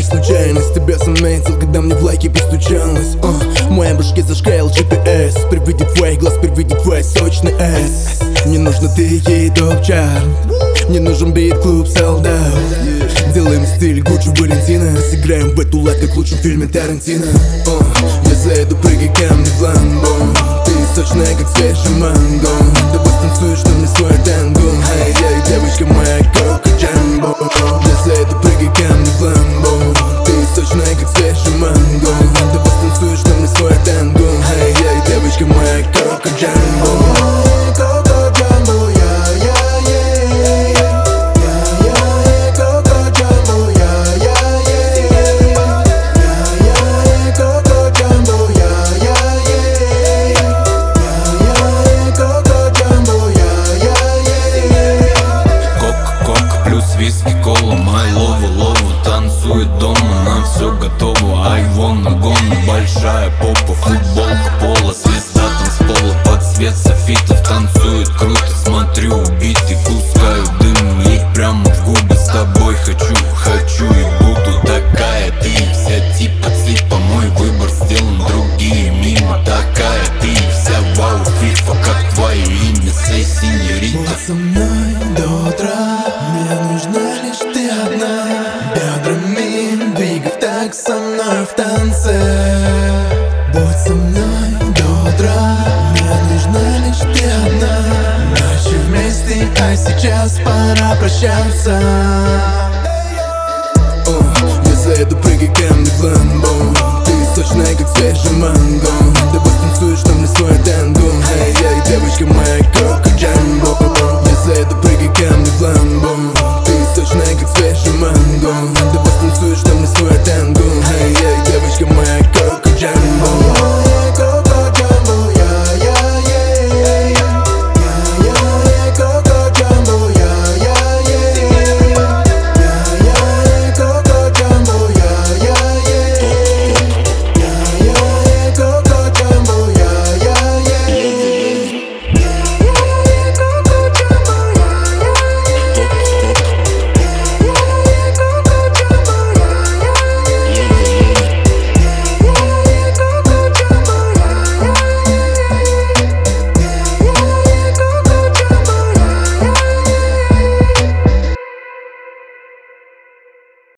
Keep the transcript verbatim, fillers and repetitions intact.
случайность, тебя заметил, когда мне в лайки постучалось. uh, В моей башке зашкаял джи пи эс. При виде твоих глаз, при виде твой сочный эс. Мне нужно ты и топ-чарт. Мне нужен бит-клуб sold out. Делаем стиль Гуччи Валентина. Сыграем в эту лайт, как в лучшем фильме Тарантино. uh, Я заеду, прыгай ко мне в ламбо. Ты сочная, как свежий манго. Давай станцуешь на мне свой танго. Эй, эй, девочка моя, кока джамбо. Я заеду, прыгай ко мне в ламбо. Ты сочная, как свежий манго. Давай станцуешь на мне свой танго. Эй, эй, девочка моя, кока джамбо. Виски, кола, май лову, лову танцует дома, на все готово. Ай, вон гонна, большая попа, футболка, пола, звезда танцпола, под свет софитов танцует круто. Смотрю, убитый, пускаю дым ей прямо в губы. С тобой хочу, хочу и буду такая. Ты вся типа ципа, мой выбор сделан, другие мимо. Такая ты вся вау, фифа, как твое имя, сей синьорита. Вот со мной до утра, мне нужна лишь ты одна. Бедрами двигай так со мной в танце. Будь со мной до утра, мне нужна лишь ты одна. Ночи вместе, а сейчас пора прощаться. uh, Я заеду, прыгай ко мне в ламбо. Ты сочная, как свежий манго.